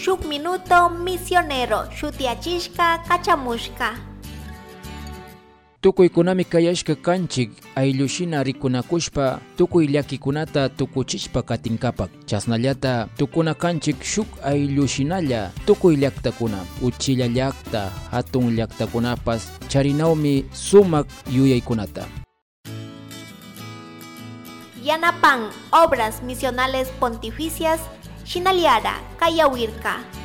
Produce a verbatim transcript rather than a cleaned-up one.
shuk minuto misionero shutiachishka kachamushka. Tukuy kunami kayashka kanchik ayllushina rikunakushpa tukuy llakikunata tukuchishpa katinkapak. Chasnallata tukuna kanchik shuk ayllushinalla tukuy llaktakuna, uchilla llakta, hatun llaktakunapas charinawmi sumak yuyaykunata. Yanapan obras misionales pontificias shinaliara kayawirka.